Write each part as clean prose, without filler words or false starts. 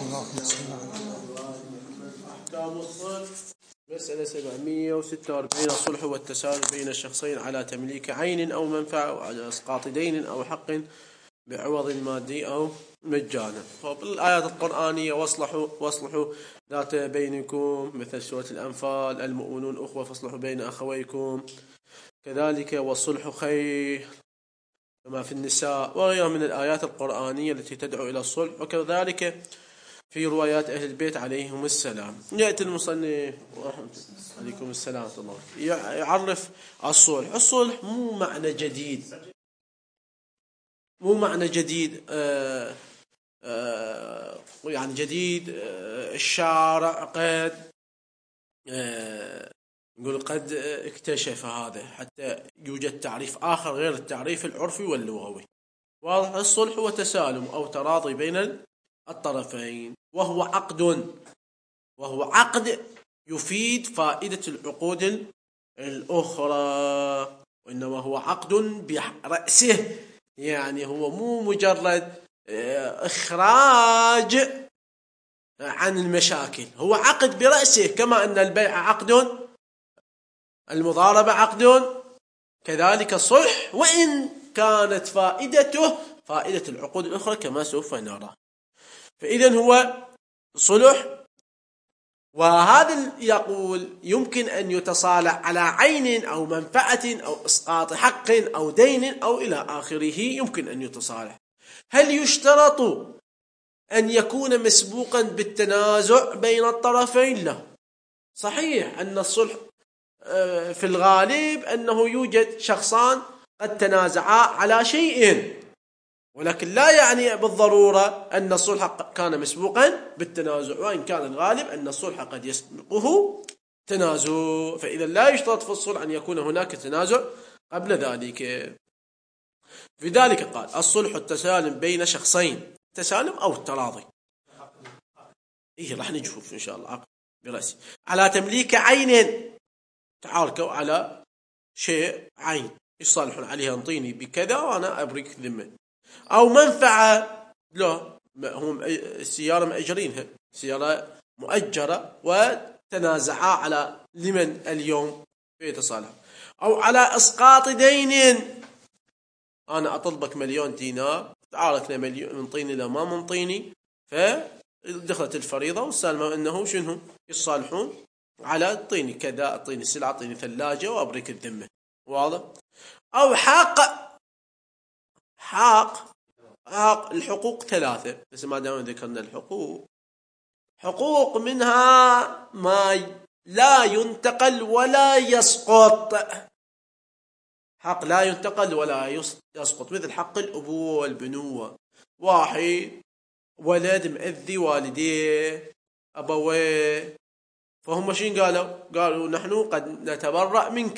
أحكام الصلح. مسألة 746. الصلح والتسالم بين الشخصين على تمليك عين أو منفعة أو على إسقاط دين أو حق بعوض مادي أو مجانا. فبالآيات القرآنية واصلحوا ذات بينكم، مثل سورة الأنفال: المؤمنون أخوة فاصلحوا بين أخويكم. كذلك والصلح خير كما في النساء، وغيرها من الآيات القرآنية التي تدعو إلى الصلح. وكذلك في روايات أهل البيت عليهم السلام. يأتي المصنف عليكم السلام الله يعرف الصلح. الصلح مو معنى جديد يعني جديد. الشارع قد اكتشف هذا، حتى يوجد تعريف آخر غير التعريف العرفي واللغوي. واضح. الصلح هو تسالم أو تراضي بين الطرفين، وهو عقد يفيد فائدة العقود الأخرى، وإنما هو عقد برأسه، يعني هو مو مجرد إخراج عن المشاكل، هو عقد برأسه. كما أن البيع عقد، المضاربة عقد، كذلك الصلح، وإن كانت فائدته فائدة العقود الأخرى كما سوف نرى. فإذن هو صلح. وهذا يقول يمكن أن يتصالح على عين أو منفعة أو إسقاط حق أو دين أو إلى آخره، يمكن أن يتصالح. هل يشترط أن يكون مسبوقا بالتنازع بين الطرفين؟ لا. صحيح أن الصلح في الغالب أنه يوجد شخصان قد تنازعا على شيء، ولكن لا يعني بالضرورة أن الصلح كان مسبوقا بالتنازع، وإن كان الغالب أن الصلح قد يسبقه تنازع. فإذا لا يشترط في الصلح أن يكون هناك تنازع قبل ذلك. في ذلك قال: الصلح التسالم بين شخصين، تسالم أو التراضي. راح نشوف إن شاء الله عقد برأسي على تمليك عين، تعاركوا على شيء عين يصالحون عليها، انطيني بكذا وأنا أبرك ذمة. أو منفعة، لا، هم السيارة مأجرينها، سيارة مؤجرة، وتنازعا على لمن اليوم فيتصالح. أو على إسقاط دين، أنا أطلبك 1,000,000 دينار، تعاركنا مليون، منطيني لا ما منطيني، فدخلت الفريضة والسالمة أنه شنو يصالحون على اعطيني كذا، اعطيني سلعة، اعطيني ثلاجة وأبرك الذمة. واضح. أو حق الحقوق 3، بس ما دام ذكرنا الحقوق، حقوق منها ما لا ينتقل ولا يسقط. حق لا ينتقل ولا يسقط، مثل حق الأبوة والبنوة. واحد ولد مأذي والديه أبويه، فهم شين قالوا نحن قد نتبرأ منك.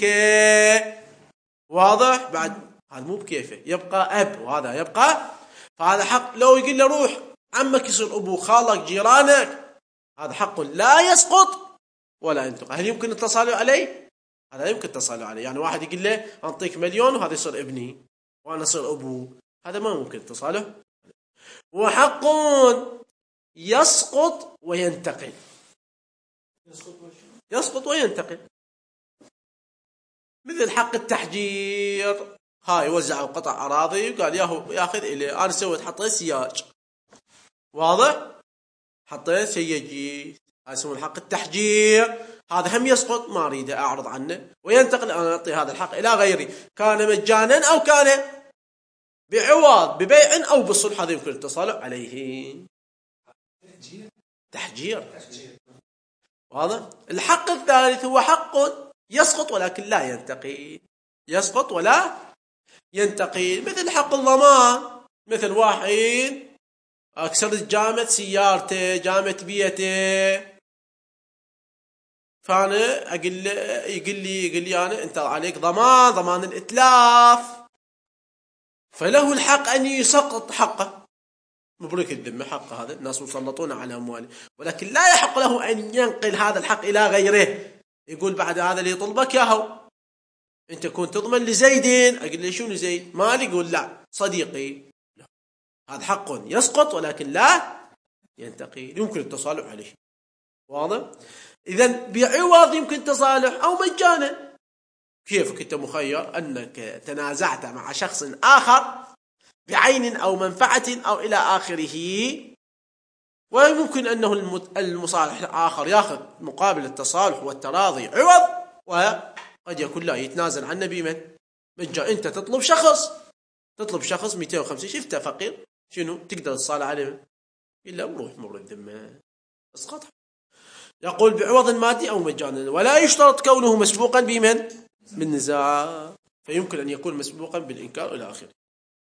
واضح. بعد هذا مو بكيفه، يبقى أب وهذا يبقى، فهذا حق. لو يقول له روح عمك يصير أبو، خالك، جيرانك، هذا حق لا يسقط ولا ينتقل. هل يمكن التصالح عليه؟ هذا يمكن التصالح عليه. يعني واحد يقول له أعطيك 1,000,000 وهذا يصير ابني وأنا أصير أبوه، هذا ما ممكن التصالح. وحق يسقط وينتقل، مثل حق التحجير. هاي وزعوا قطع أراضي وقال ياخذ إلي، أنا سويت حطيت سياج. واضح. حطيت سياجي، هاي يسمون حق التحجير. هذا هم يسقط، ما أريده أعرض عنه، وينتقل، أنا أعطي هذا الحق إلى غيري، كان مجانا أو كان بعوض، ببيع أو بالصلح، هذا يمكن التصالح عليه. تحجير. واضح. الحق الثالث هو حق يسقط ولكن لا ينتقل، يسقط ولا ينتقل، مثل حق الضمان. مثل واحد أكسرت جامة سيارته، جامة بيته، فأنا يقول لي أنا أنت عليك ضمان الإتلاف، فله الحق أن يسقط حقه، مبروك الذمة، حقه. هذا الناس مسلطون على أمواله، ولكن لا يحق له أن ينقل هذا الحق إلى غيره. يقول بعد هذا اللي يطلبك ياهو أنت كنت تضمن لزيدين، أقول لي شو لزيد؟ مالي. يقول لا صديقي. لا. هذا حق يسقط ولكن لا ينتقل، يمكن التصالح عليه. واضح؟ إذن بعوض يمكن تصالح أو مجانا. كيف كنت مخير أنك تنازعت مع شخص آخر بعين أو منفعة أو إلى آخره، ويمكن أنه المصالح الآخر يأخذ مقابل التصالح والتراضي عوض، وقد يكون لا يتنازل عنه بمن مجانا. أنت تطلب شخص 250، شفته فقير، شنو تقدر تصالح عليه إلا بروح مر الذمة، اسقط. يقول بعوض مادي أو مجانا، ولا يشترط كونه مسبوقا بمن بالنزاع، فيمكن أن يكون مسبوقا بالإنكار إلى آخره.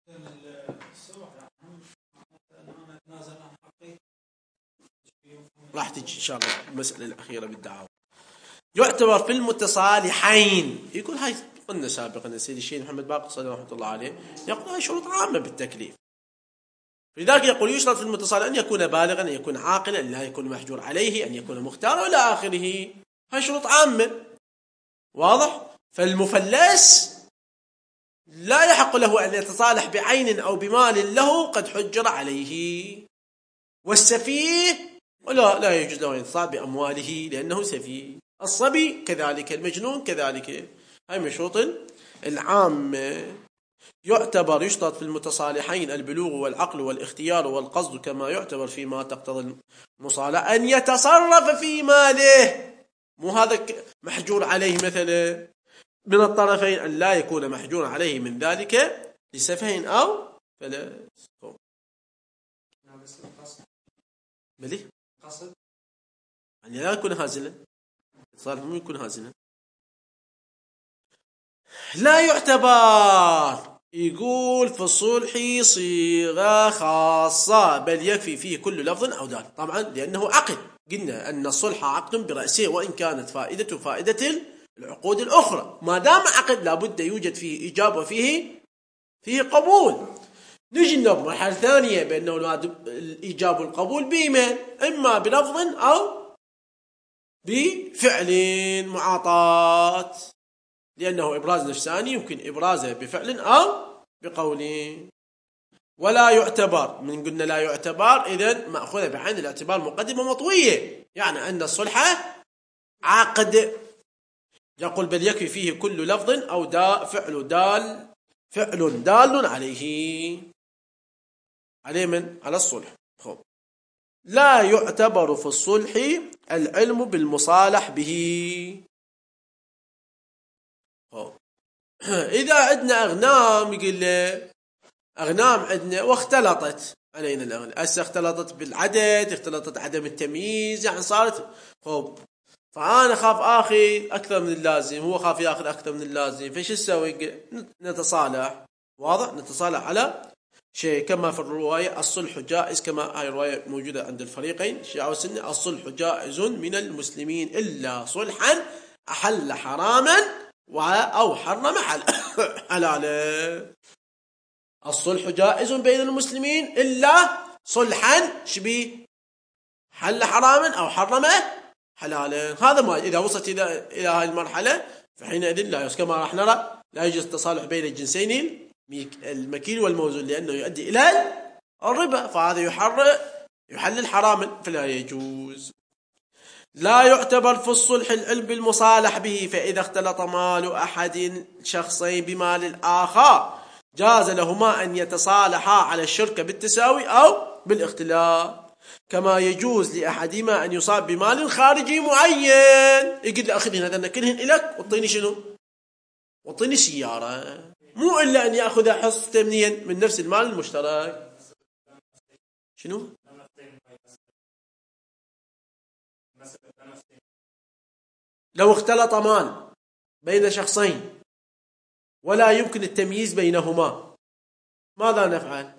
راح تجي إن شاء الله المسألة الأخيرة بالدعوة. يعتبر في المتصالحين، يقول هاي قلنا سابقا سيدي الشيخ محمد باقر صلى رحمة الله عليه، يقول هاي شروط عامة بالتكليف. لذلك يقول يشترط في المتصالح أن يكون بالغا، أن يكون عاقلا، أن لا يكون محجور عليه، أن يكون مختارا إلى آخره. هاي شروط عامة. واضح؟ فالمفلس لا يحق له أن يتصالح بعين أو بمال له قد حجر عليه. والسفيه لا يجوز له أن يتصالح بأمواله لأنه سفيه. الصبي كذلك، المجنون كذلك. هاي من شروط العامة. يشترط في المتصالحين البلوغ والعقل والاختيار والقصد، كما يعتبر فيما تقتضي المصالحة أن يتصرف في ماله. مو هذا محجور عليه مثلا من الطرفين، أن لا يكون محجور عليه من ذلك لسفه أو فلا. ملي قصد يعني لا يكون هازلا، صالح مو يكون هازلا. لا يعتبر، يقول في الصلح صيغة خاصة، بل يكفي فيه كل لفظ أو دال. طبعا لأنه عقد، قلنا أن الصلح عقد برأسه، وإن كانت فائدة العقود الأخرى. ما دام عقد لابد يوجد فيه إيجاب وفيه قبول. نجي مرحلة ثانية بأنه الإيجاب والقبول بما إما بلفظ أو بفعل معاطاة، لأنه إبراز نفساني يمكن إبرازه بفعل أو بقول. ولا يعتبر، من قلنا لا يعتبر إذن مأخوذة بعين الاعتبار مقدمة مطوية، يعني أن الصلح عقد. يقول بل يكفي فيه كل لفظ أو فعل دال عليه من على الصلح. لا يعتبر في الصلح العلم بالمصالح به. إذا عندنا أغنام، يقول أغنام عندنا واختلطت علينا الأغنام، اختلطت بالعدد، اختلطت عدم التمييز، يعني صارت فأنا خاف آخذ أكثر من اللازم، هو خاف يأخذ أكثر من اللازم، فش نسوي؟ نتصالح. واضح؟ نتصالح على شيء، كما في الرواية الصلح جائز، كما هاي الرواية موجودة عند الفريقين شيعة وسنة، الصلح جائز من المسلمين إلا صلحا أحل حراما أو حرم حلالا. الصلح جائز بين المسلمين إلا صلحا شبيه حل حراما أو حرم حلالا. هذا ما إذا وصلت إلى هذه المرحلة فحينئذ لا يجوز، كما راح نرى لا يجوز التصالح بين الجنسين المكيل والموزون، لأنه يؤدي إلى الربا، فهذا يحلل حراما فلا يجوز. لا يعتبر في الصلح العلم بالمصالح به، فإذا اختلط مال أحد شخصين بمال الآخر جاز لهما أن يتصالحا على الشركة بالتساوي أو بالاختلاف، كما يجوز لأحدهما أن يصاب بمال خارجي معين. يقول لأخذين هذا كلهن إلك واعطيني شنو؟ واعطيني سيارة، مو إلا أن يأخذ حصة تمنيا من نفس المال المشترك. شنو؟ لو اختلط مال بين شخصين ولا يمكن التمييز بينهما ماذا نفعل؟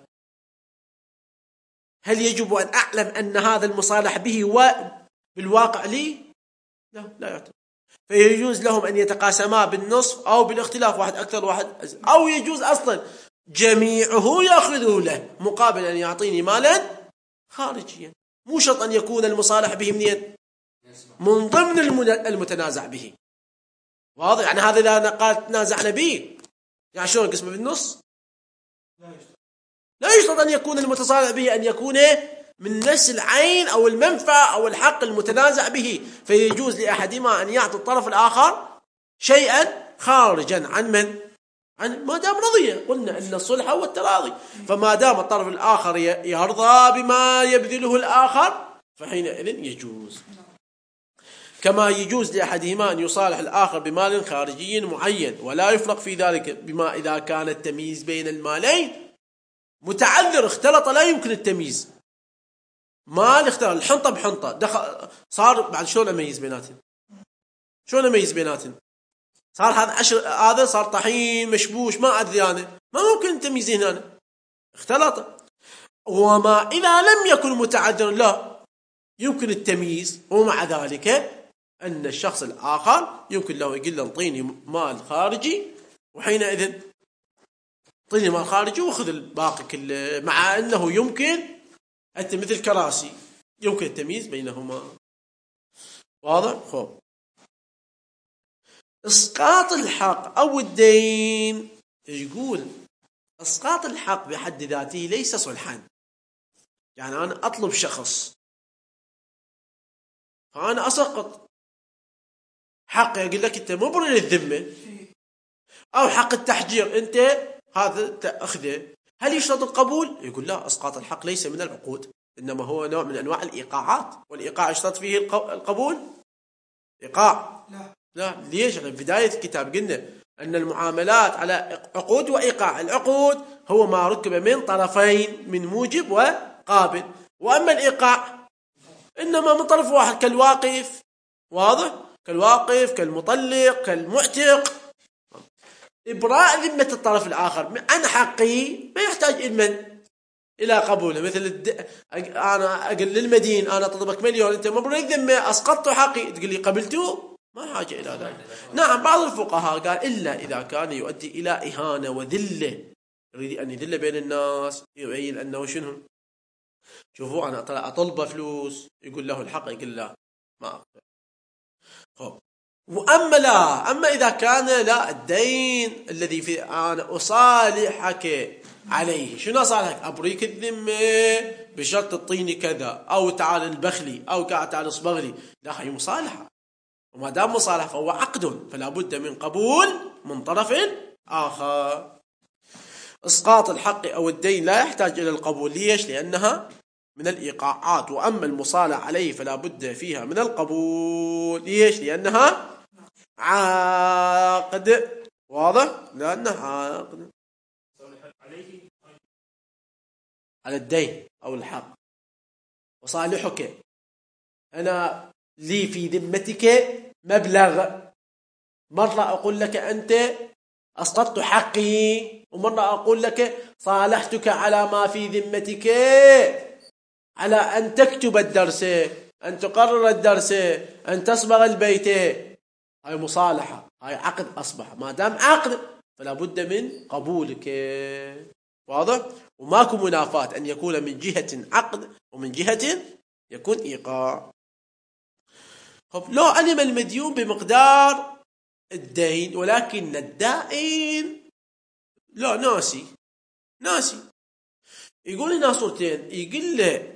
هل يجب أن أعلم أن هذا المصالح به بالواقع لي؟ لا يعتبر. فيجوز لهم أن يتقاسما بالنصف أو بالاختلاف، واحد أكثر واحد أو يجوز أصلا جميعه يأخذه له مقابل أن يعطيني مالا خارجيا. مو شرط أن يكون المصالح به من ضمن المتنازع به. واضح؟ يعني هذا إذا قال تنازعنا به يعني شلون قسمه بالنص؟ لا يشترط أن يكون المتصالح به أن يكون من نفس العين أو المنفعة أو الحق المتنازع به، فيجوز لأحدهما أن يعطي الطرف الآخر شيئا خارجا عن من؟ عن ما دام رضي. قلنا أن الصلح هو التراضي، فما دام الطرف الآخر يرضى بما يبذله الآخر فحينئذ يجوز. كما يجوز لأحدهما أن يصالح الآخر بمال خارجي معين، ولا يفرق في ذلك بما إذا كان التمييز بين المالين متعذر اختلط لا يمكن التمييز. مال اختلط، الحنطة بحنطة دخل صار بعد شلون أميز بيناتهم؟ شلون أميز بيناتهم؟ صار هذا صار طحين مشبوش ما أدري أنا، ما ممكن تمييزين هنا، اختلط. وما إذا لم يكن متعذر لا يمكن التمييز، ومع ذلك أن الشخص الآخر يمكن له يقول له انطيني مال خارجي، وحينئذ انطيني مال خارجي وخذ الباقي كله، مع أنه يمكن أنت مثل كراسي يمكن التمييز بينهما. واضح؟ خوب. إسقاط الحق أو الدين، يقول إسقاط الحق بحد ذاته ليس صلحا. يعني أنا أطلب شخص فأنا أسقط حق، يقول لك أنت مبرر للذمة، أو حق التحجير أنت هذا تأخذه، هل يشترط القبول؟ يقول لا، إسقاط الحق ليس من العقود، إنما هو نوع من أنواع الإيقاعات، والإيقاع يشترط فيه القبول؟ إيقاع لا. ليش؟ في بداية الكتاب قلنا أن المعاملات على عقود وإيقاع. العقود هو ما ركب من طرفين من موجب وقابل، وأما الإيقاع إنما من طرف واحد كالواقف. واضح؟ كالواقف، كالمطلق، كالمعتق. إبراء ذمة الطرف الآخر عن حقه ما يحتاج إلى قبوله. مثل أنا أقول للمدين أنا أطلبك مليون، أنت مبرر الذمة، أسقطت حقي، تقول لي قبلته؟ ما حاجة إلى ذلك. نعم، بعض الفقهاء قال إلا إذا كان يؤدي إلى إهانة وذلة، يريد أن يذل بين الناس، يبين أنه شنو، شوفوا أنا أطلب فلوس، يقول له الحق، يقول لا ما أقبل. خب. وأما لا، أما إذا كان لا الدين الذي في أنا أصالحك عليه، شنو أصالحك؟ أبريك الذمة بشرط تعطيني كذا، أو تعال البخلي، أو تعال اصبغ لي، لا، هي مصالحة، وما دام مصالحة فهو عقد، فلا بد من قبول من طرف آخر. إسقاط الحق أو الدين لا يحتاج إلى القبول. ليش؟ لأنها من الإيقاعات. وأما المصالحة عليه فلا بد فيها من القبول. ليش؟ لأنها عقد. واضح؟ لأنها عقد على الدين أو الحق. وصالحك أنا لي في ذمتك مبلغ، مرة أقول لك أنت أسقطت حقي، ومرة أقول لك صالحتك على ما في ذمتك، على أن تكتب الدرس، أن تقرر الدرس، أن تصبغ البيت. هاي مصالحة، هاي عقد أصبح. ما دام عقد فلا بد من قبولك. واضح؟ وماكو منافاة أن يكون من جهة عقد ومن جهة يكون إيقاع. لو علم المديون بمقدار الدين ولكن الدائن لا ناسي، يقول لنا صورتين. يقول له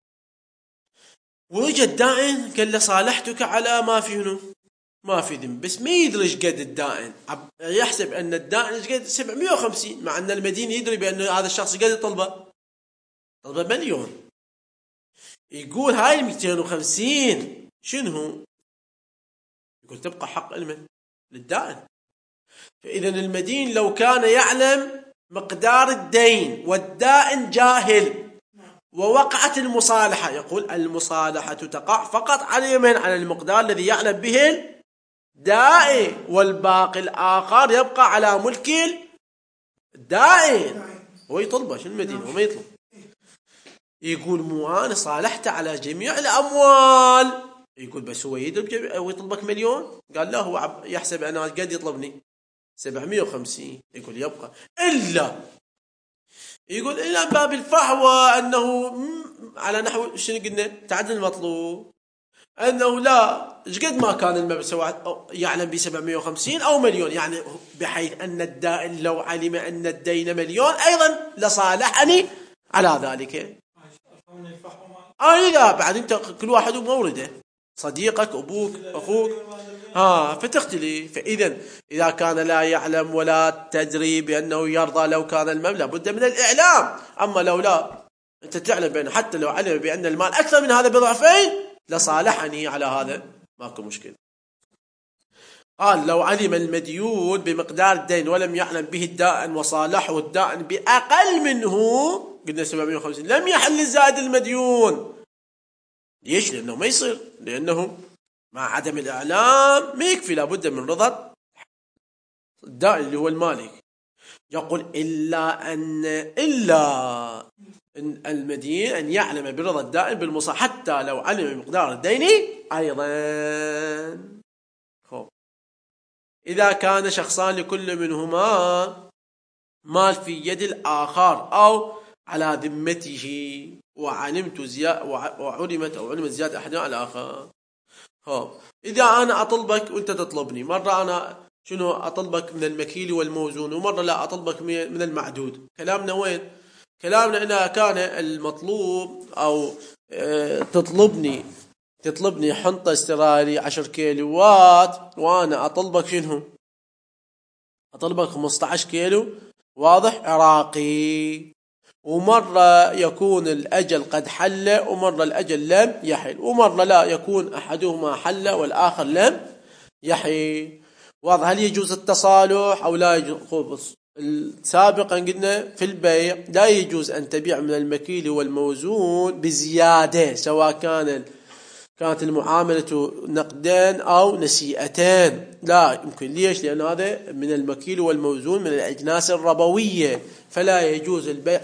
وجد دائن، قال له صالحتك على ما في ذنب، بس ما يدري ايش قد الدائن، يحسب ان الدائن ايش قد 750، مع ان المدين يدري بان هذا الشخص قد طلبه مليون. يقول هاي 250 شنو؟ يقول تبقى حق المن للدائن. فإذا المدين لو كان يعلم مقدار الدين والدائن جاهل ووقعت المصالحة، يقول المصالحة تقع فقط على من؟ على المقدار الذي يعلم به الدائن، والباقي الآخر يبقى على ملك الدائن. هو يطلبه، شو المدين هو ما يطلب. يقول مو أنا صالحت على جميع الأموال. يقول بس هو يطلبك مليون؟ قال لا، هو يحسب أنا قد يطلبني 750. يقول يبقى يقول إلا باب الفحوى، أنه على نحو شنو قلنا تعدل المطلوب، أنه لا إيش قد ما كان المبلغ يعلم ب 750 أو مليون، يعني بحيث أن الدائن لو علم أن الدين مليون أيضا لصالحني على ذلك. لا بعد انت كل واحد ومورده، صديقك ابوك اخوك فتختلي. اذا كان لا يعلم ولا تدري بانه يرضى لو كان المال لابد من الاعلام. اما لو لا انت تعلم بانه حتى لو علم بان المال اكثر من هذا بضعفين لصالحني على هذا، ماكو مشكله. قال لو علم المديون بمقدار الدين ولم يعلم به الدائن وصالحه الدائن بأقل منه، قلنا 750، لم يحل الزائد المديون. ليش؟ لأنه ما يصير، لأنه مع عدم الإعلام ما يكفي، لابد من رضا الدائن اللي هو المالك. يقول إلا أن المدين أن يعلم برضا الدائن بالمصالحة حتى لو علم بمقدار الدين أيضا. إذا كان شخصان لكل منهما مال في يد الآخر أو على ذمته وعلمت علمت زيادة أحدهما على الآخر. إذا أنا أطلبك وأنت تطلبني، مرة أنا أطلبك من المكيل والموزون، ومرة لا أطلبك من المعدود. كلامنا وين؟ كلامنا إذا كان المطلوب أو تطلبني حنطة استرالي 10 كيلوات، وأنا أطلبك أطلبك 15 كيلو، واضح، عراقي. ومرة يكون الأجل قد حل ومرة الأجل لم يحل، ومرة لا يكون أحدهما حل والآخر لم يحل. واضح؟ هل يجوز التصالح أو لا يجوز؟ سابقا قلنا في البيع لا يجوز أن تبيع من المكيل والموزون بزيادة، سواء كانت المعاملة نقدان أو نسيئتان، لا يمكن. ليش؟ لأن هذا من المكيل والموزون من الأجناس الربوية، فلا يجوز البيع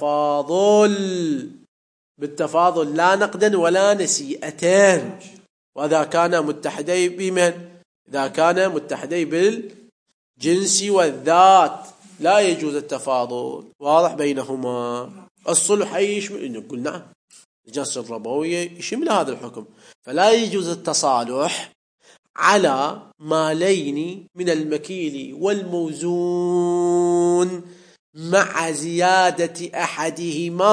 بالتفاضل لا نقدا ولا نسيئتان. وإذا كان متحدي بمن؟ إذا كان متحدي بالجنس والذات لا يجوز التفاضل، واضح بينهما. الصلح يشمل، نقول نعم، الجنس الربوية يشمل هذا الحكم، فلا يجوز التصالح على مالين من المكيل والموزون مع زيادة أحدهما،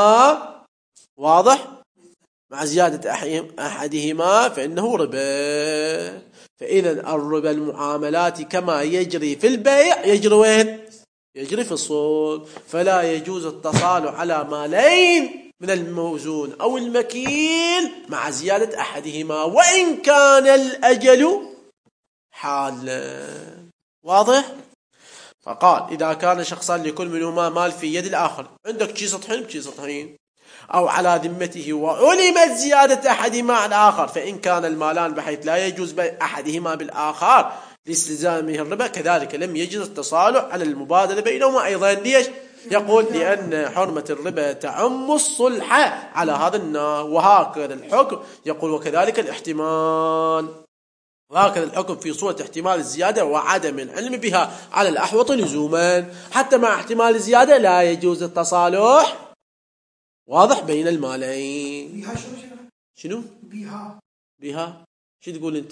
واضح، مع زيادة أحدهما فإنه ربا. فإذا الربا المعاملات كما يجري في البيع يجري وين؟ يجري في الصلح. فلا يجوز التصالح على مالين من الموزون أو المكيل مع زيادة أحدهما وإن كان الأجل حالا، واضح. فقال إذا كان شخصان لكل منهما مال في يد الآخر، عندك شي سطحين بشي سطحين، أو على ذمته وعلمت زيادة أحدهما على الآخر، فإن كان المالان بحيث لا يجوز بيع أحدهما بالآخر لاستلزامه الربا، كذلك لم يجوز التصالح على المبادلة بينهما أيضا. ليش؟ يقول لأن حرمة الربا تعم الصلح على هذا النوع. وهكذا الحكم يقول وكذلك الاحتمال، وهكذا الحكم في صورة احتمال الزيادة وعدم العلم بها على الأحوط لزوما. حتى مع احتمال الزيادة لا يجوز التصالح، واضح، بين المالين. بها شنو؟ بها شو تقول أنت؟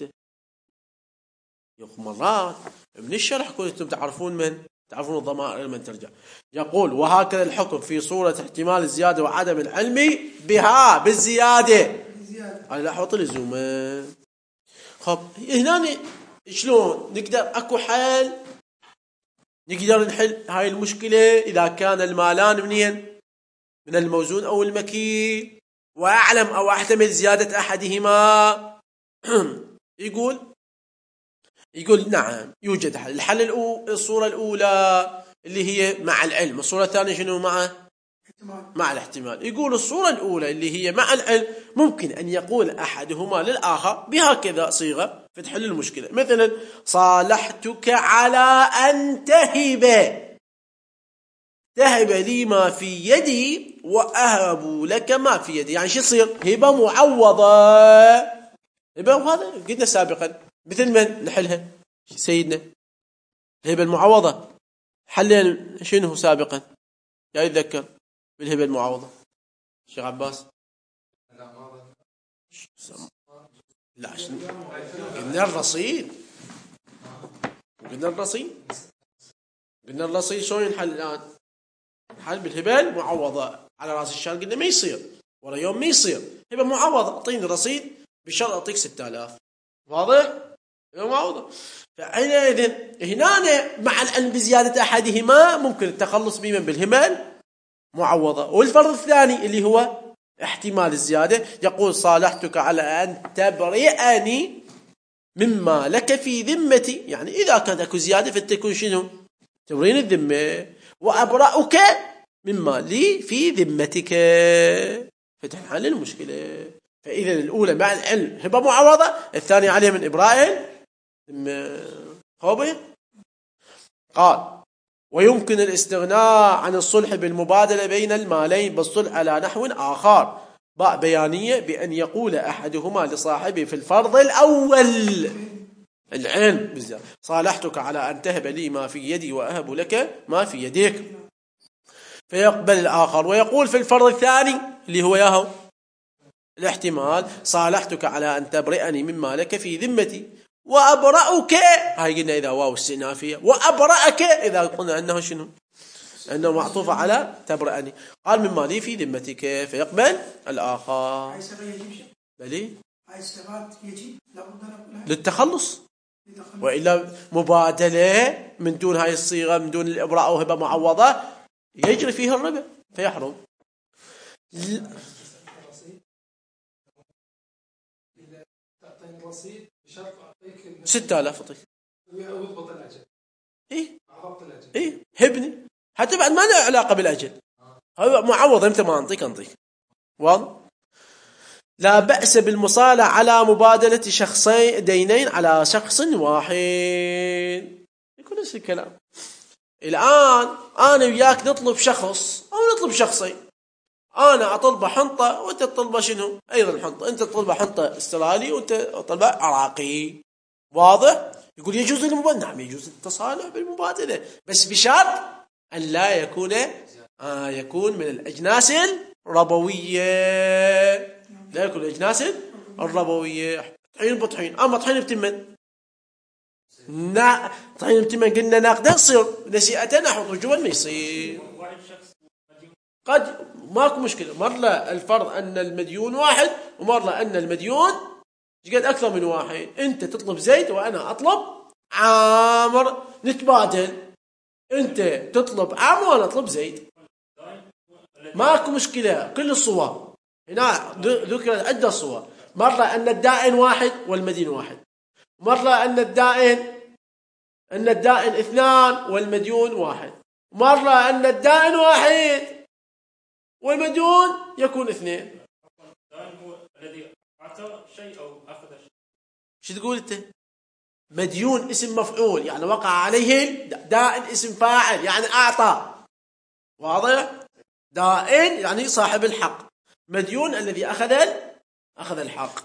يقول مرات من الشرح كنتم تعرفون الضمائر من ترجع. يقول وهكذا الحكم في صورة احتمال الزيادة وعدم العلم بها بالزيادة على الأحوط لزوما. خب هنا شلون نقدر اكو حل نقدر نحل هاي المشكلة؟ إذا كان المالان منين؟ من الموزون أو المكيل، وأعلم أو أحتمل زيادة أحدهما. يقول نعم يوجد حل. الصورة الأولى اللي هي مع العلم، الصورة الثانية شنو؟ مع الاحتمال. يقول الصورة الأولى اللي هي مع العلم ممكن أن يقول أحدهما للآخر بهكذا صيغة فتحل المشكلة، مثلا صالحتك على أن تهب لي ما في يدي وأهب لك ما في يدي. يعني شو يصير؟ هبة معوضة. هبة، وهذا قلنا سابقا مثل من نحلها سيدنا الهبة المعوضة، حلين شنو سابقا يا يتذكر بالهبة المعوضة شيخ عباس؟ لا شنو قلنا الرصيد، قلنا الرصيد شلون ينحل الآن؟ نحل بالهبة المعوضة على رأس الشهر، قلنا ما يصير ورا يوم ما يصير هبة معوضة، أعطيني رصيد بشرط أعطيك 6000. واضح؟ هبة معوضة. فحينئذ هنا مع العلم بزيادة أحدهما ممكن التخلص بمن بالهبة معوضة. والفرض الثاني اللي هو احتمال الزيادة، يقول صالحتك على أن تبرئني مما لك في ذمتي، يعني إذا كانت أكو زيادة فتكون شنو؟ تبرين الذمة. وأبرأك مما لي في ذمتك، فتنحل المشكلة. فإذا الأولى مع العلم هبة معوضة، الثانية عليها من إبراء خبر. قال ويمكن الاستغناء عن الصلح بالمبادلة بين المالين بالصلح على نحو آخر. باء بيانية بأن يقول أحدهما لصاحبه في الفرض الأول العلم بالزيادة صالحتك على أن تهب لي ما في يدي وأهب لك ما في يديك، فيقبل الآخر ويقول في الفرض الثاني اللي هو ياهو الاحتمال صالحتك على أن تبرئني مما لك في ذمتي وأبرأك، هاي قلنا إذا واو استئنافية، وأبرأك إذا قلنا أنه شنو؟ أنه معطوف على تبرئني. قال مما لي في ذمتك، فيقبل الآخر. بلي للتخلص، وإلا مبادلة من دون هاي الصيغة، من دون الإبراء أو هبة معوضة، يجري فيها الربا فيحرم. 6000 أعطيك. ويضبط الأجل. إيه هبني حتى بعد ما له علاقة بالأجل، هو معوض إمتى ما أنطيك. واضح؟ لا بأس بالمصالحة على مبادلة شخصين دينين على شخص واحد. يكون نفس الكلام. الآن أنا وياك نطلب شخص أو نطلب شخصين، أنا أطلب حنطة وأنت تطلب شنو؟ أيضا حنطة، أنت تطلب حنطة استرالي وأنت تطلب عراقي. واضح؟ يقول يجوز المبادلة. نعم يجوز التصالح بالمبادلة، بس بشرط أن لا يكون من الأجناس الربوية، لا يكون الأجناس الربوية. طحين بطحين، أما طحين بتمن طحين بتمن قلنا ناقدة تصير نسيئة نحو رجوع ما يصير. قد ماكو مشكلة، مرة الفرض أن المديون واحد، ومرة أن المديون قد أكثر من واحد. أنت تطلب زيد وأنا أطلب عامر، نتبادل، أنت تطلب عامر وأنا أطلب زيد، ماكو مشكلة. كل الصور هنا ذكرت عدة صور، مرة أن الدائن واحد والمدين واحد، مرة أن الدائن اثنان والمديون واحد، مرة أن الدائن واحد والمديون يكون اثنين. الدائن هو الذي أعطى شيء أو أخذ شيء. شو تقول أنت؟ مديون اسم مفعول يعني وقع عليه، دائن اسم فاعل يعني أعطى. واضح؟ دائن يعني صاحب الحق، مديون الذي أخذ الحق.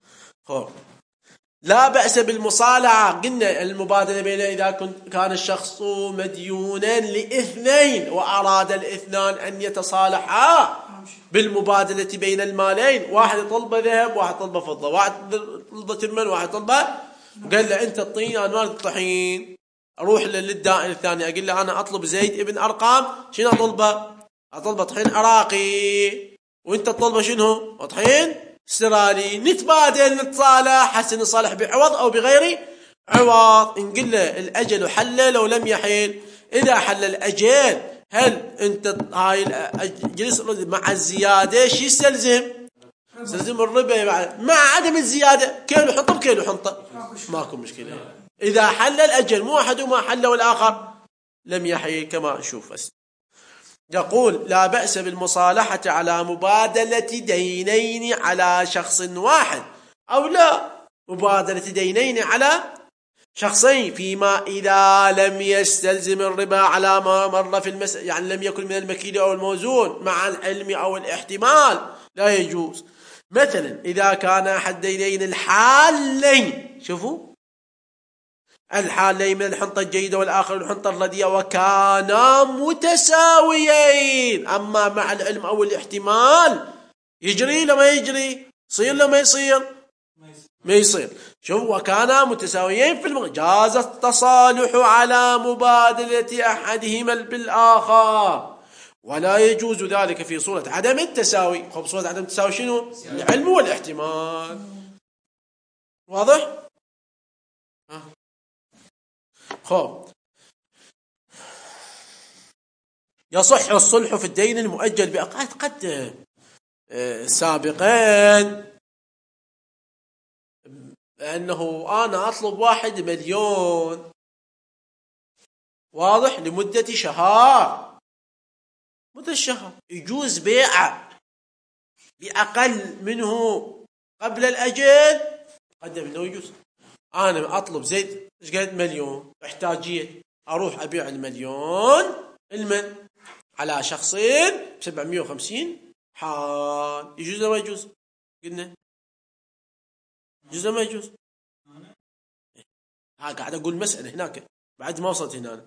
لا بأس بالمصالحة، قلنا المبادلة بين إذا كان الشخص مديونا لاثنين وأراد الاثنان أن يتصالحا بالمبادلة بين المالين، واحد طلب ذهب واحد طلب فضة، واحد طلب تمن واحد طلب، قال له أنت اطيني أنا مال الطحين، أروح للدائن الثاني أقول له أنا أطلب زيد ابن أرقام، شنو أطلبه طحين عراقي، وأنت تطلبه شنو طحين استرالي، نتبادل نتصالح، حسن نصالح بعوض أو بغير عوض. إن قلنا الأجل حل لو لم يحل، إذا حل الأجل هل أنت هاي جلس مع الزيادة شو يستلزم؟ يستلزم الربا مع عدم الزيادة، كيلو حنطة بكيلو حنطة ماكو مشكلة. إذا حل الأجل مو أحد وما حل والآخر لم يحل كما نشوف. يقول لا بأس بالمصالحة على مبادلة دينين على شخص واحد، أو لا مبادلة دينين على شخصين، فيما إذا لم يستلزم الربا على ما مر في المسألة، يعني لم يكن من المكيل أو الموزون مع العلم أو الاحتمال لا يجوز. مثلا إذا كان أحد دينين الحالين، شوفوا الحالين من الحنطة الجيدة والآخر الحنطة الرديئة وكانا متساويين، أما مع العلم أو الاحتمال يجري لما يجري، يصير لما يصير ما يصير. شوف وكانا متساويين في جاز التصالح على مبادلة أحدهما بالآخر، ولا يجوز ذلك في صورة عدم التساوي. خب صورة عدم التساوي شنو؟ العلم والاحتمال. واضح؟ خب يصح الصلح في الدين المؤجل بأقل. قد سابقا أنه أنا أطلب 1,000,000 واضح لمدة شهر، مدة الشهر يجوز بيعه بأقل منه قبل الأجل. قدم انه يجوز. انا اطلب زيت ايش قد 1,000,000 احتاجيه، اروح ابيع 1,000,000 المن على شخصين ب750 حال. يجوز ولا ما يجوز؟ قلنا يجوز ولا ما يجوز؟ قاعد اقول مسألة هناك بعد ما وصلت هنا.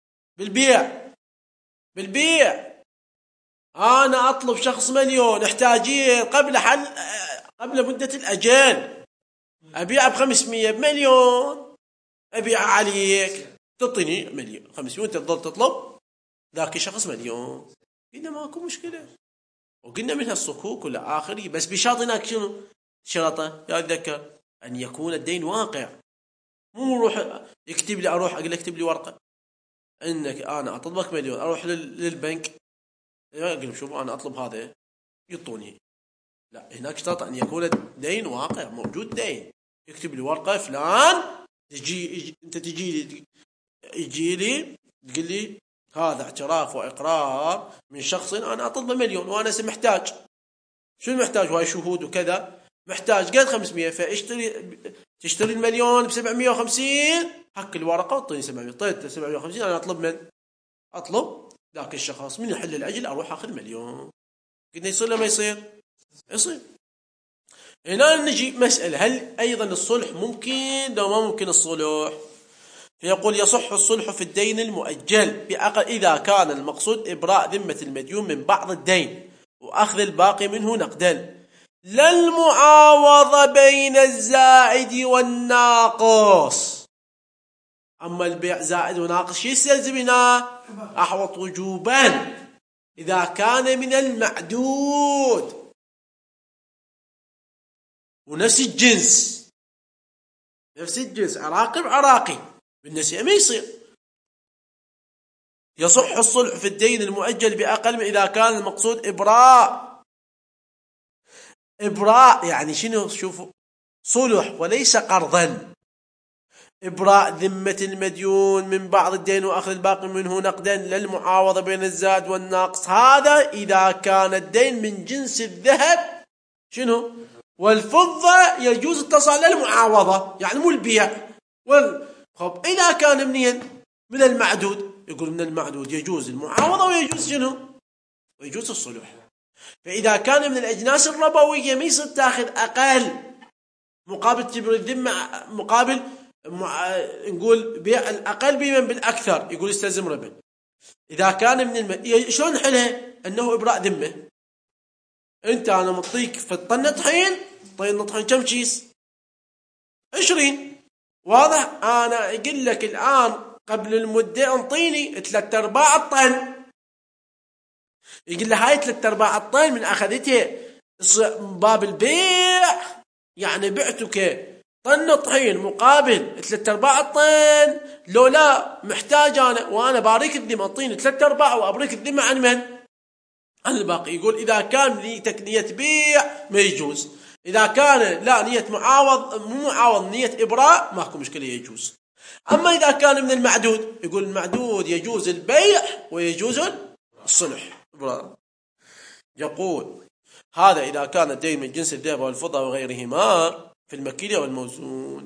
بالبيع انا اطلب شخص 1,000,000 احتاجيه قبل مدة الاجل، ابيع ب500 ب1,000,000 ابيع عليك، تعطيني 1,000,000 وانت تظل تطلب ذاك الشخص 1,000,000. قلنا ماكو مشكلة، وقلنا منها الصكوك ولا آخره، بس بشرط هناك شنو شرطه؟ يا ذكر أن يكون الدين واقع. مو روح يكتب لي، أروح أقول اكتب لي ورقة إنك أنا أطلبك 1,000,000، أروح للبنك أقول شوف أنا أطلب هذا يعطوني. لا، هناك شرط أن يكون الدين واقع، موجود دين. يكتب لي ورقة فلان، أنت يجي لي تقول لي هذا اعتراف وإقرار من شخص أنا أطلب 1,000,000 وأنا محتاج. شو محتاج؟ وهاي شهود وكذا، محتاج قد 500، تشتري 1,000,000 ب750، هك الورقة وطيني 700. طيب 750 أنا أطلب ذاك الشخص من يحل الأجل، أروح أخذ 1,000,000. قلنا يصير ولا ما يصير؟ يصير. هنا نجي مسألة، هل أيضا الصلح ممكن لو ما ممكن الصلح؟ فيقول يصح الصلح في الدين المؤجل بأقل إذا كان المقصود إبراء ذمة المديون من بعض الدين وأخذ الباقي منه نقدا، لا المعاوضة بين الزائد والناقص. أما البيع زائد وناقص شو يستلزم هنا؟ أحوط وجوبا إذا كان من المعدود ونفس الجنس، عراقي بعراقي، بالنسيئة ما يصير. يصح الصلح في الدين المؤجل بأقل من إذا كان المقصود إبراء يعني شنو؟ شوفوا، صلح وليس قرضا. إبراء ذمة المديون من بعض الدين وأخذ الباقي منه نقدا، للمعاوضة بين الزائد والناقص. هذا إذا كان الدين من جنس الذهب شنو والفضة، يجوز التصال للمعاوضة، يعني مو البيع. خب إذا كان من المعدود، يقول من المعدود يجوز المعاوضة ويجوز شنو؟ ويجوز الصلح. فإذا كان من الأجناس الربوية ما يصير تاخذ أقل مقابل تبرير الذمة، مقابل نقول بيع الأقل بمن بالأكثر، يقول يستلزم ربا. إذا كان من شلون نحلها؟ أنه إبراء ذمة. أنا مطيك في الطن طحين، طين طحين كم كيس؟ 20. واضح؟ أنا أقول لك الآن قبل المدة انطيني 3/4 الطن. يقول له هاي 3/4 الطن من أخذتها باب البيع، يعني بعتك طن طحين مقابل 3/4 الطن. لو لا محتاج أنا وأنا باريك الذمة، أعطيني 3/4 وأبريك الذمة عن من؟ عن الباقي. يقول إذا كان نيتك نية بيع ما يجوز، إذا كان لا نية مو معاوض نية إبراء ماكو مشكلة يجوز. أما إذا كان من المعدود، يقول المعدود يجوز البيع ويجوز الصلح. يقول هذا إذا كان الدين من جنس الذهب والفضة وغيرهما في المكيل والموزون.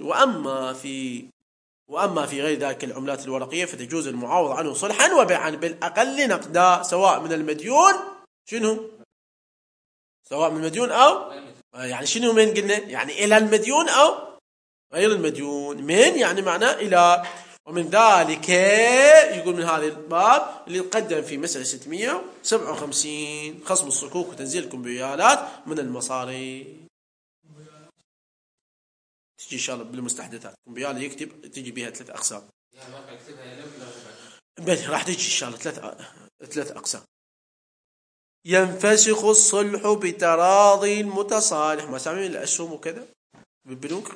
وأما في غير ذلك العملات الورقية فتجوز المعاوضة عنه صلحا وبيعا بالأقل نقدا، سواء من المديون سواء من المديون أو يعني شنو من قلنا؟ يعني إلى المديون أو غير المديون. من يعني معناه إلى. ومن ذلك يقول من هذا الباب اللي تقدم في مسألة 657 خصم الصكوك وتنزيل الكمبيالات من المصاري. تجي إن شاء الله بالمستحدثات كمبيال يكتب تجي بها 3 أقسام. راح تجي إن شاء الله 3 أقسام. ينفسخ الصلح بتراضي المتصالح. ما سامعين الأسهم وكذا بالبنوك؟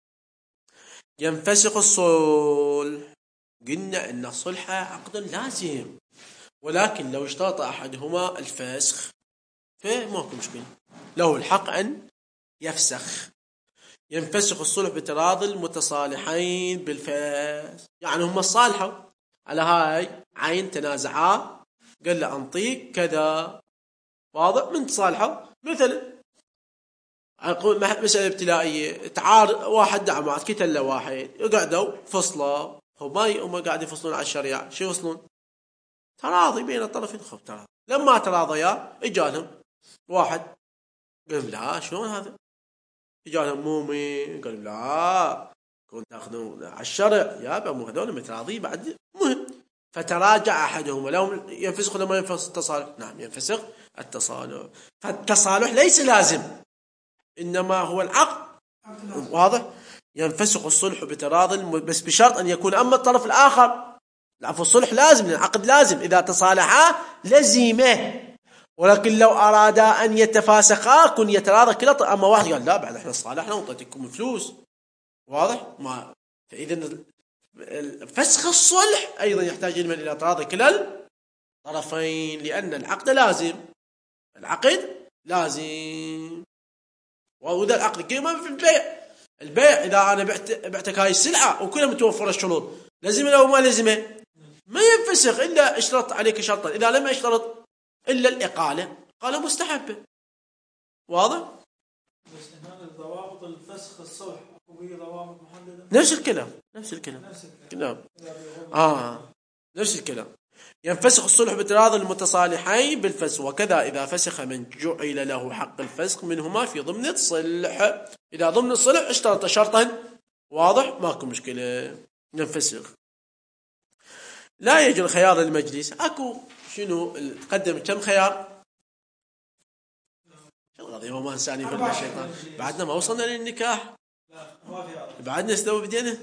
ينفسخ الصلح، قلنا أن الصلح عقد لازم، ولكن لو اشترط أحدهما الفسخ فما في مشكلة، له الحق أن يفسخ. ينفسخ الصلح بتراضي المتصالحين بالفسخ، يعني هم صالحوا على هاي عين، تنازعا، قال له أنطيك كذا، واضح، من تصالحوا. مثلا أقول مسألة ابتلائية، تعارض، واحد دعمات كتل واحد، قعدوا فصلوا، هم قاعد يفصلون على الشريعة، شو يفصلون؟ تراضي بين الطرفين، خب تراضي. لما تراضيا اجالهم واحد قال لا شلون هذا؟ اجالهم مومي قال لا كنت تاخذون على الشرع يابا، مو هذول متراضي بعد مهم. فتراجع احدهما، لو ينفسخ لما ينفسخ التصالح، نعم ينفسخ التصالح. فالتصالح ليس لازم، انما هو العقد، واضح. ينفسخ الصلح بتراضي بس بشرط ان يكون اما الطرف الاخر، العفو الصلح لازم، العقد لازم، اذا تصالحا لزيمه. ولكن لو أرادا أن يتفاسخا كن يتراضى كلا، أما واحد قال لا بعد احنا صالحنا وأعطيتكم فلوس، واضح. ما فإذا فسخ الصلح أيضا يحتاج إلى تراضي كلا الطرفين، لأن العقد لازم، العقد لازم. وإذا العقد كما في البيع إذا أنا بعتك هاي السلعة وكلها متوفرة الشروط، لازم أو ما لازمه؟ ما ينفسخ إلا اشترط عليك شرطا، إذا لم يشترط إلا الإقالة قال مستحبة، واضح؟ بس هنا ضوابط الفسخ الصلح وهي ضوابط محددة. نفس الكلام. نفس الكلام. ينفسخ الصلح بتراضي المتصالحين بالفسخ، وكذا إذا فسخ من جعل له حق الفسخ منهما في ضمن الصلح، إذا ضمن الصلح اشترط شرطا، واضح، ماكو مشكلة ينفسخ. لا يجري خيار المجلس. أكو شنو تقدم كم خيار؟ القضية وما انساني في الشيطان، بعدنا ما وصلنا للنكاح، بعدنا استوى بدينا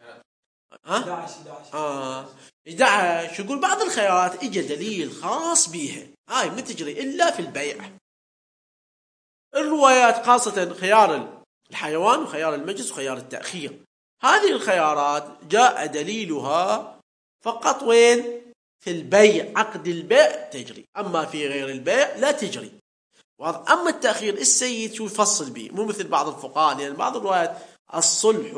11. يقول بعض الخيارات اجى دليل خاص بيها، هاي ما تجري الا في البيع. الروايات خاصة خيار الحيوان وخيار المجلس وخيار التأخير، هذه الخيارات جاء دليلها فقط وين؟ في البيع، عقد البيع تجري، أما في غير البيع لا تجري. أما التأخير السيد شو يفصل به، مو مثل بعض الفقهاء، لأن يعني بعض الروايات الصلح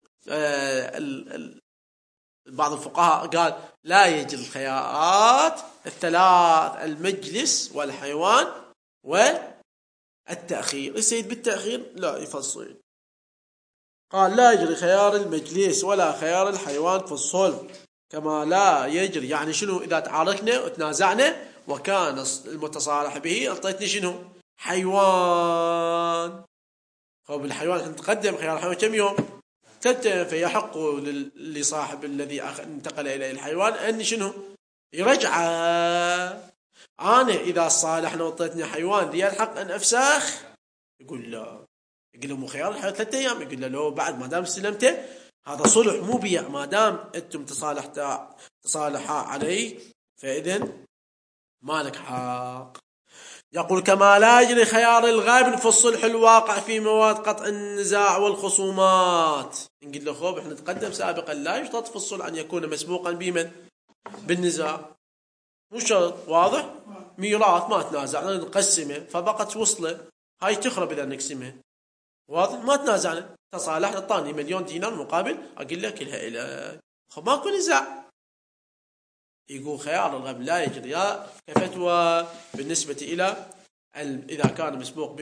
بعض الفقهاء قال لا يجري الخيارات الثلاث، المجلس والحيوان والتأخير. السيد بالتأخير لا يفصل، قال لا يجري خيار المجلس ولا خيار الحيوان في الصلح، كما لا يجري، يعني شنو؟ إذا تعاركنا وتنازعنا وكان المتصالح به أعطيتني شنو؟ حيوان. خب الحيوان نتقدم خيار الحيوان كم يوم؟ 3، فيحق لصاحب الذي انتقل إليه الحيوان أن شنو؟ يرجع. أنا إذا صالحنا وأعطيتني حيوان لي الحق أن أفسخ؟ يقول لا، يقول له مو خيار الحيوان 3 أيام، يقول له لو بعد ما دام استلمته هذا صلح مو بيع، ما دام أنتم تصالحا عليه فإذن مالك حق. يقول كما لا يجري خيار الغابن في الصلح الواقع في مواد قطع النزاع والخصومات. نقول له خوب احنا تقدم سابقا لا يشترط في الصلح أن يكون مسبوقا بمن؟ بالنزاع، مو شرط، واضح. ميراث ما تنازعنا نقسمه فبقت وصله، هاي تخرب إذا نقسمه، واضح، ما تنازعنا، تصالحنا، طاني 1,000,000 دينار مقابل أقول لك كلها إلى، خب ماكو نزاع. يقول خيار الغبن لا يجري كفتوى بالنسبة إلى إذا كان مسبوق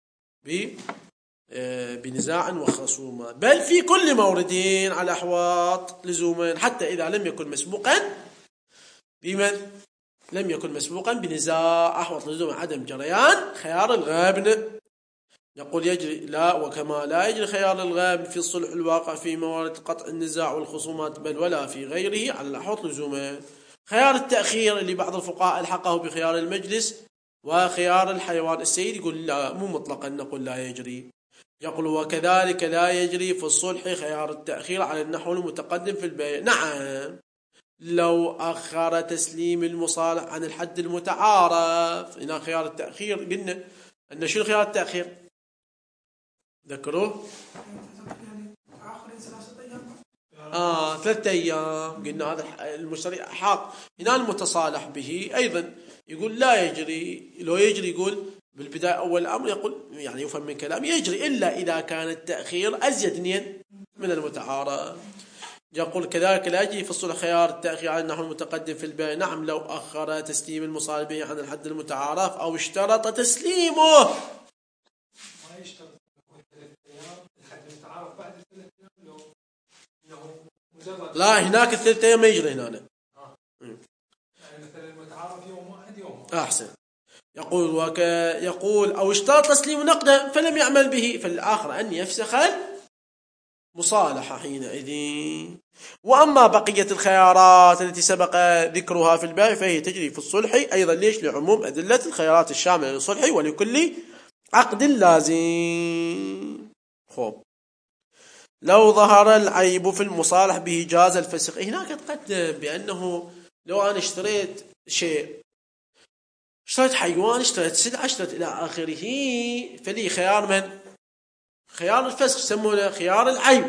بنزاع وخصومة، بل في كل موردين على أحواط لزوما، حتى إذا لم يكن مسبوقا بمن؟ لم يكن مسبوقا بنزاع، أحوط لزوما عدم جريان خيار الغابن. يقول يجري لا، وكما لا يجري خيار الغابن في الصلح الواقع في موارد قطع النزاع والخصومات بل ولا في غيره على الأحوط لزوما. خيار التأخير اللي بعض الفقهاء الحقه بخيار المجلس وخيار الحيوان، السيد يقول لا، مو مطلقا نقول لا يجري. يقول وكذلك لا يجري في الصلح خيار التأخير على النحو المتقدم في البيع. نعم، لو أخر تسليم المصالح عن الحد المتعارف. هنا خيار التأخير قلنا أن شو خيار التأخير؟ ذكروه؟ يعني آخر 3 أيام. 3 أيام. قلنا هذا المشتري حاق. هنا المتصالح به أيضا يقول لا يجري. لو يجري يقول بالبداية أول الأمر يقول يعني يفهم من كلام يجري إلا إذا كان التأخير أزيد من المتعارف. يقول كذلك لا يجري في الصلح خيار التأخير على النحو المتقدم في البيع. نعم لو أخر تسليم المصالح به عن الحد المتعارف أو اشترط تسليمه. ما يشترط 3 أيام الحد المتعارف بعد 3 أيام لو إنه مجرد. لا هناك 3 أيام ما يجري هنا. يعني مثلا المتعارف يوم واحد يوم. أحسن. يقول أو اشترط تسليم نقدا فلم يعمل به فالآخر أن يفسخ المصالحة حينئذ. وأما بقية الخيارات التي سبق ذكرها في البيع فهي تجري في الصلح أيضا. ليش؟ لعموم أدلة الخيارات الشاملة للصلح ولكل عقد لازم. خوب. لو ظهر العيب في المصالح به جاز الفسخ. هناك تقدم بأنه لو أنا اشتريت شيء، اشتريت حيوان، اشتريت سلعة، اشتريت إلى آخره، فلي خيار من؟ خيار الفسخ. يسمونه خيار العيب.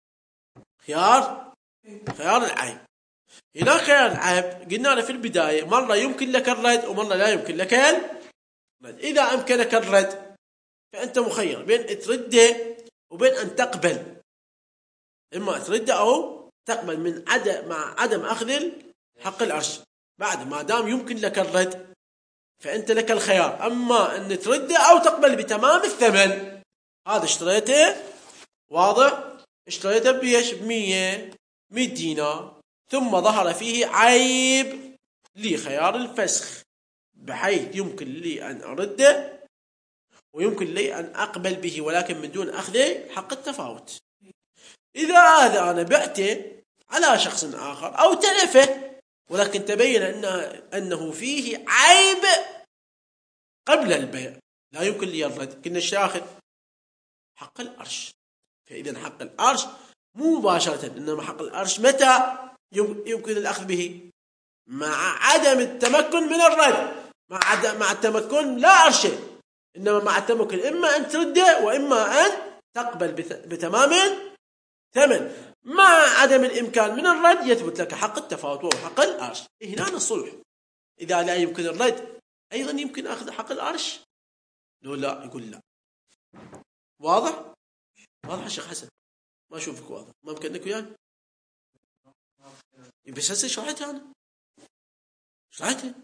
خيار العيب. هنا خيار العيب قلنا في البداية مرة يمكن لك الرد ومرة لا يمكن لك الرد. إذا أمكنك الرد فأنت مخير بين ترده وبين أن تقبل. إما ترده أو تقبل من مع عدم أخذ حق الأرش. بعد ما دام يمكن لك الرد فأنت لك الخيار، أما أن ترده أو تقبل بتمام الثمن. هذا اشتريته واضح، اشتريته بيش ب100 دينار، ثم ظهر فيه عيب، لي خيار الفسخ بحيث يمكن لي أن أرده ويمكن لي أن أقبل به ولكن من دون أخذ حق التفاوت. إذا هذا أنا بعته على شخص آخر أو تلفه ولكن تبين أنه فيه عيب قبل البيع لا يمكن لي الرد، كنا الشاخذ حق الأرش. فإذا حق الأرش مو مباشرة، إنما حق الأرش متى يمكن الأخذ به؟ مع عدم التمكن من الرد. مع التمكن لا أرش، إنما مع التمكن إما أن ترده وإما أن تقبل بتمام ثمن. مع عدم الإمكان من الرد يثبت لك حق التفاوت وهو حق الأرش. هنا الصلح إذا لا يمكن الرد أيضا يمكن أخذ حق الأرش. لو لا يقول لا. واضح يا شيخ حسن؟ ما أشوفك واضح. ما يمكنك يعني بس هسه شرحتها أنا شرحتها.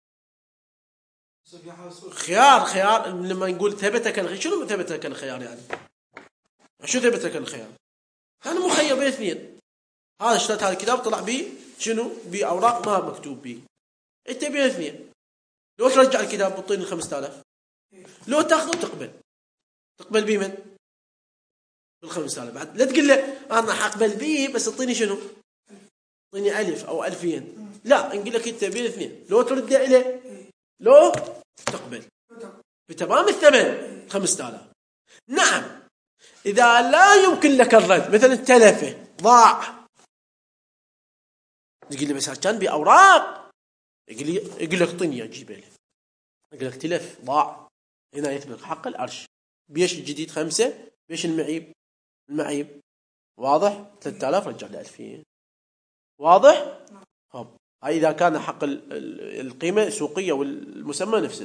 خيار لما نقول ثبتك الخيار، شنو ثبتك الخيار يعني؟ شو ثبتك الخيار؟ أنا مخير بين اثنين. هذا اشتريت هذا الكتاب طلع بي شنو؟ بأوراق ما مكتوب بي. أنت بين اثنين، لو ترجع الكتاب بطيني 5000، لو تأخذه تقبل بي من؟ بال5000. بعد لا تقول له أنا حقبل بيه بس اعطيني شنو؟ اعطيني 1000 أو 2000. لا، نقول لك أنت بين اثنين، لو ترد إليه لو تقبل بتمام الثمن 5000. نعم إذا لا يمكن لك الرد، مثلا تلفه ضاع، يقول لي بس كان بأوراق، يقول لك اعطيني اجيبه له، يقول لك تلف ضاع. هنا يثبت حق الأرش. بيش الجديد 5، بيش المعيب واضح 3000 رجع ل 2000. واضح؟ طب هاي إذا كان حق القيمة السوقية والمسمى نفس.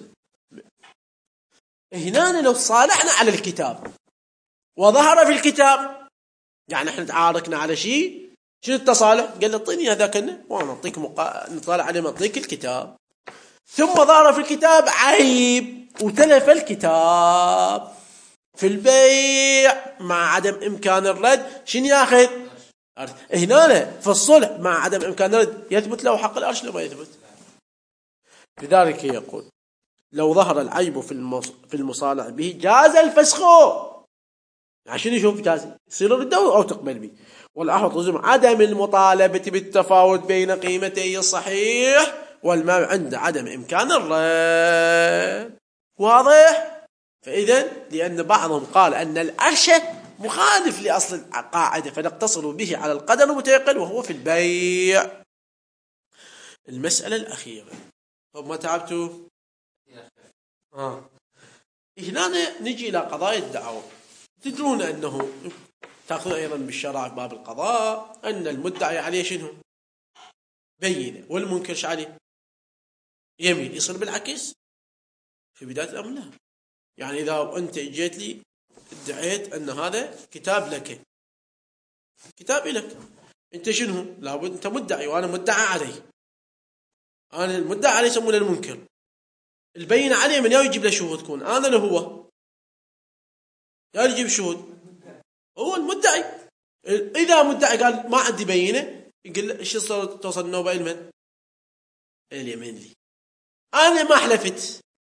هنا لو صالحنا على الكتاب وظهر في الكتاب، يعني احنا تعاركنا على شيء، شنو التصالح؟ قال لي اعطيني هذاك وانا اعطيك نطالع عليه، اعطيك الكتاب. ثم ظهر في الكتاب عيب وتلف الكتاب في البيع مع عدم امكان الرد، شنو ياخذ؟ هنا في الصلح مع عدم امكان الرد يثبت له حق الارش لو ما يثبت. لذلك يقول لو ظهر العيب في المصالح به جاز الفسخ. عشان يشوف جاز يصير رده او تقبل به. والاحوط لزوم عدم المطالبه بالتفاوت بين قيمتي الصحيح والمال عند عدم امكان الرد. واضح؟ فاذا لان بعضهم قال ان الارش مخالف لاصل القاعده فنقتصر به على القدر المتيقن وهو في البيع. المسألة الأخيرة. طب ما تعبتوا؟ هنا نجي إلى قضايا الدعوة. تدرون أنه تأخذ أيضا بالشرع باب القضاء أن المدعي عليه شنو؟ بينة، والمنكر عليه يمين. يصير بالعكس في بداية الأمر؟ لا. يعني إذا أنت جيت لي ادعيت أن هذا كتاب لك، كتاب لك، أنت شنو؟ لابد أنت مدعي وأنا مدعى عليه. أنا المدعى عليه يسمونه المنكر. البينة عليه من يجيب له شهود؟ تكون أنا اللي هو يا يجيب شهود؟ هو المدعي. إذا مدعي قال ما عندي بينة، يقول ايش صار توصل النوبة لمن؟ اليمين لي. أنا ما حلفت،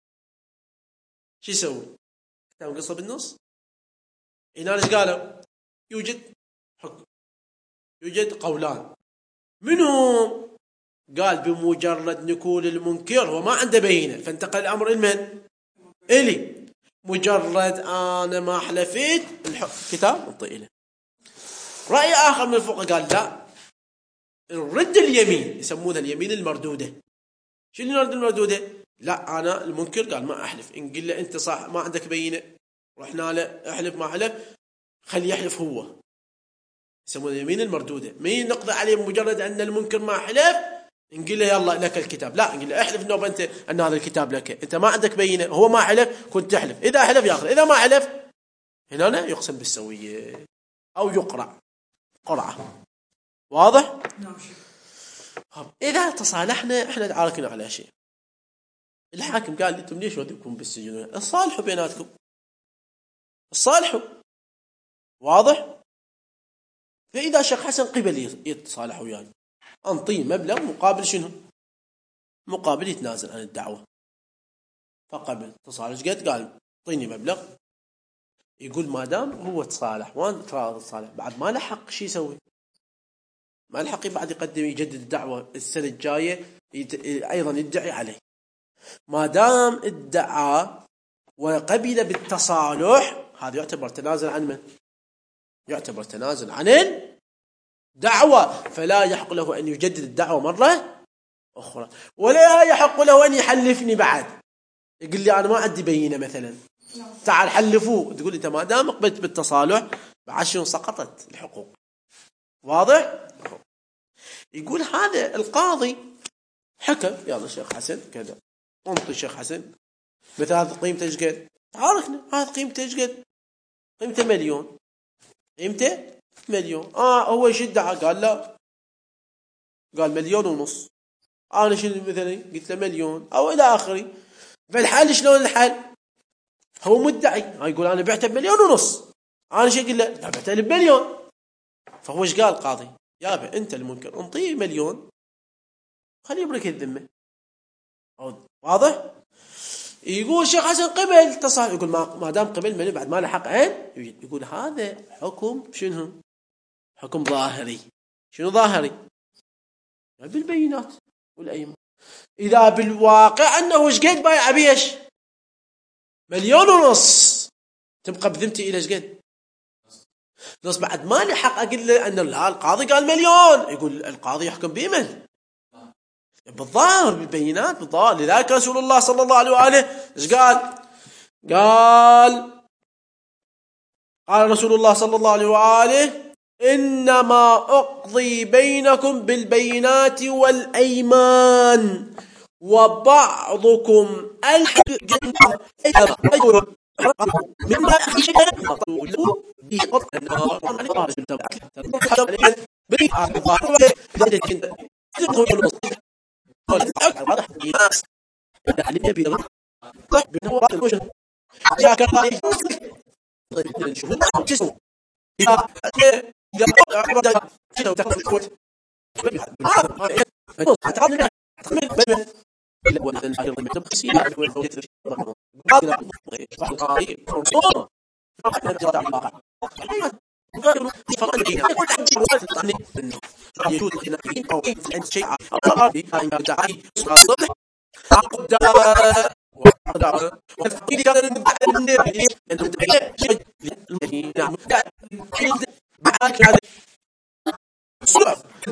شو يسوي؟ كتاب قصة بالنص. هنا ايش قالوا؟ يوجد حكم، يوجد قولان. منهم قال بمجرد نكول المنكر هو ما عنده بينة فانتقل الأمر لمن؟ إلي. مجرد أنا ما حلفت كتاب انطي إليه. رأي آخر من الفقهاء قال لا، نرد اليمين، يسمونها اليمين المردودة. شنو نرد المردودة؟ لا أنا المنكر قال ما أحلف، إن قل له أنت صح ما عندك بينة، رحنا له احلف ما حلف، خلي يحلف هو، يسمونها اليمين المردودة. مين نقضي عليه بمجرد أن المنكر ما حلف؟ نقول له يلا لك الكتاب، لا نقول له احلف النوبة أنت أن هذا الكتاب لك، أنت ما عندك بينة، هو ما حلف كنت تحلف، إذا حلف يأخذ، إذا ما حلف هنا يقسم بالسوية أو يقرع قرعة. واضح؟ نعم. إذا تصالحنا إحنا تعاركنا على شيء، الحاكم قال أنتم ليش وديكم بالسجن؟ الصالحوا بيناتكم، الصالحوا. واضح؟ فإذا شيخ حسن قبل يتصالح ويانا، أنطيه مبلغ مقابل شنو؟ مقابل يتنازل عن الدعوة. فقبل تصالح قد قال اعطيني مبلغ. يقول ما دام هو تصالح وأنا تراضى تصالح، بعد ما لحق شو يسوي؟ ما لحق بعد يقدم يجدد الدعوة السنة الجاية أيضا يدعي عليه. ما دام ادعى وقبل بالتصالح هذا يعتبر تنازل عن من؟ يعتبر تنازل عن الدعوة، فلا يحق له أن يجدد الدعوة مرة أخرى، ولا يحق له أن يحلفني بعد، يقول لي أنا ما عندي بينة مثلا، تعال حلفوه، تقول أنت ما دام قبلت بالتصالح بعشر سقطت الحقوق. واضح؟ يقول هذا القاضي حكم، يلا شيخ حسن كذا، انطي شيخ حسن مثل هذا قيمته ايش قد؟ عارفنا هذا قيمته ايش قد؟ قيمته مليون. قيمته مليون. هو ايش ادعى؟ قال لا، قال مليون ونص. انا شنو مثلا؟ قلت له مليون او الى اخره. فالحل شلون الحل؟ هو مدعي يقول انا بعته بمليون ونص، انا شو اقول له؟ بعته بمليون. فهو ايش قال القاضي؟ يابا انت المنكر انطيه مليون خليه يبرك الذمه. واضح؟ يقول شيخ حسن قبل تصالح، يقول ما دام قبل من بعد ما لحق عين، يقول هذا حكم شنو؟ حكم ظاهري. شنو ظاهري؟ بالبينات والأيمان. إذا بالواقع أنه ايش قد بايع بيش؟ مليون ونص، تبقى بذمتي إلى ايش قد؟ نص. بعد ما لحق أقول له أن القاضي قال مليون، يقول القاضي يحكم بمن؟ بالظاهر بالبينات بالظاهر. لذلك رسول الله صلى الله عليه وآله ايش قال؟ قال رسول الله صلى الله عليه وآله إنما أقضي بينكم بالبينات والأيمان وبعضكم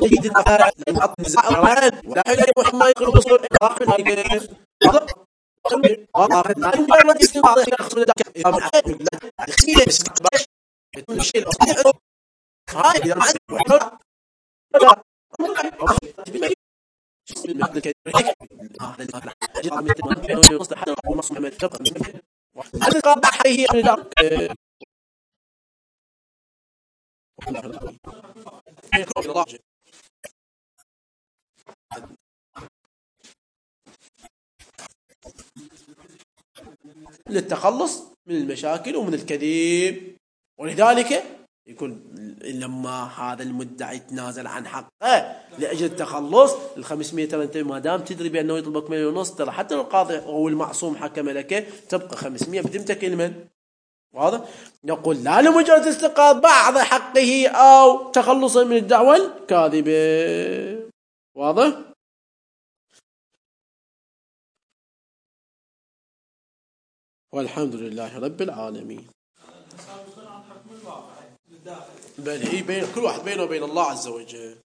يجد الأفعال لأن أطن نزاع الرمان ولا حل يروح ما يقول بصور إقراح من هاي هذا والله ما يمكن أن يستمع هذا يخص من ذاك إمام الحق من ذاك خسيلة بس باش الشيء الأصلي هاي إذا ما هذا القاطع حيه من ذاك للتخلص من المشاكل ومن الكذب. ولذلك يكون لما هذا المدعي يتنازل عن حقه لأجل التخلص ال500 ترى انت ما دام تدري بأنه يطلبك 1.5 ترى حتى لو القاضي أو المعصوم حكم لك تبقى 500 بذمتك لمن؟ واضح؟ نقول لا لمجرد استقاط بعض حقه أو تخلصا من الدعوة الكاذبة. واضح؟ والحمد لله رب العالمين. بل هي بين كل واحد بينه وبين الله عز وجل.